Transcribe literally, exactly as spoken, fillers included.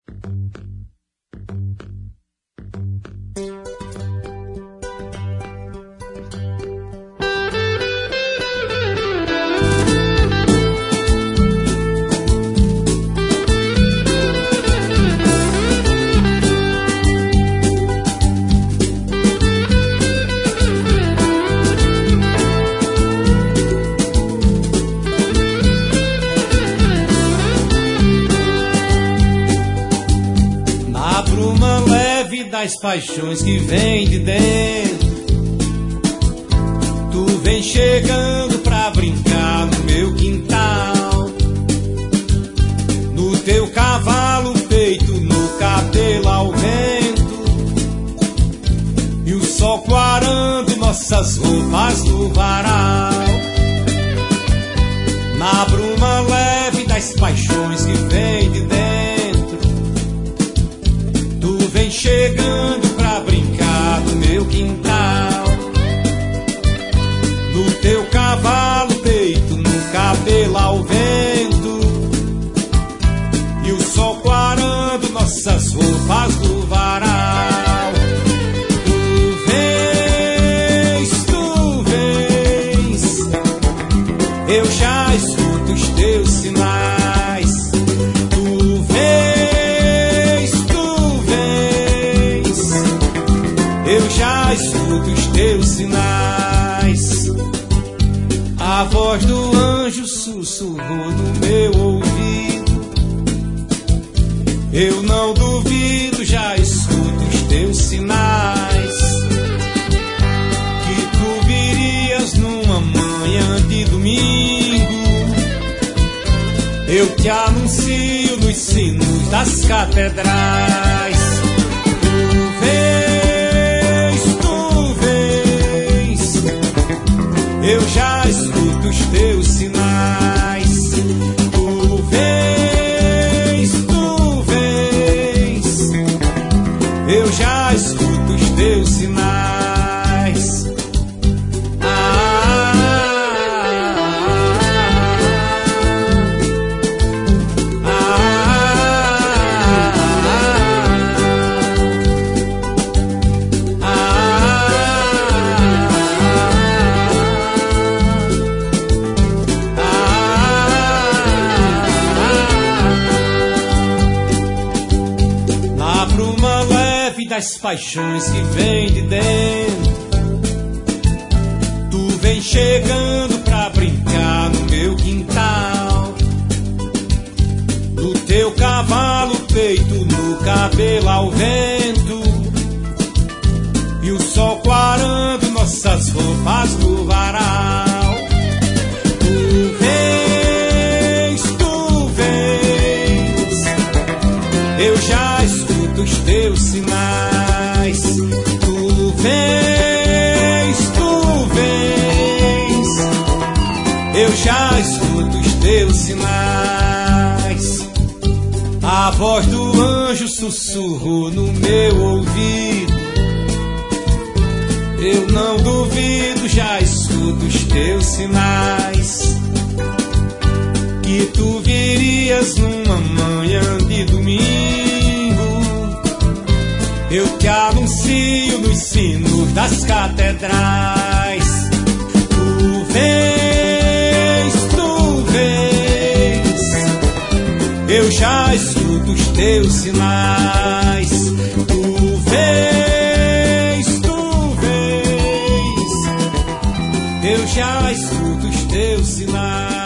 Das paixões que vem de dentro, tu vem chegando pra brincar no meu quintal, no teu cavalo peito, no cabelo ao vento, e o sol clarando nossas roupas no varal. Na bruma leve das paixões que vem de dentro, vem chegando pra brincar no meu quintal, no teu cavalo peito, no cabelo ao vento, e o sol clarando nossas roupas do varal. Tu vens, tu vens, eu já escuto os teus sinais. Tu vens, eu já escuto os teus sinais. A voz do anjo sussurrou no meu ouvido. Eu não duvido, já escuto os teus sinais. Que tu virias numa manhã de domingo. Eu te anuncio nos sinos das catedrais. Tu vens, eu já escuto os teus sinais. Tu vens, tu vens, eu já escuto os teus sinais. Ah, ah, ah, das paixões que vem de dentro, tu vem chegando pra brincar no meu quintal, no teu cavalo peito, no cabelo ao vento, e o sol clarando nossas roupas do varal. Tu vens, tu vens, eu já escuto os teus sinais. Tu vens, tu vens, eu já escuto os teus sinais. A voz do anjo sussurrou no meu ouvido. Eu não duvido, já escuto os teus sinais. Que tu virias numa manhã de domingo. Eu te anuncio nos sinos das catedrais. Tu vens, tu vens, eu já escuto os teus sinais. Tu vens, tu vens, eu já escuto os teus sinais.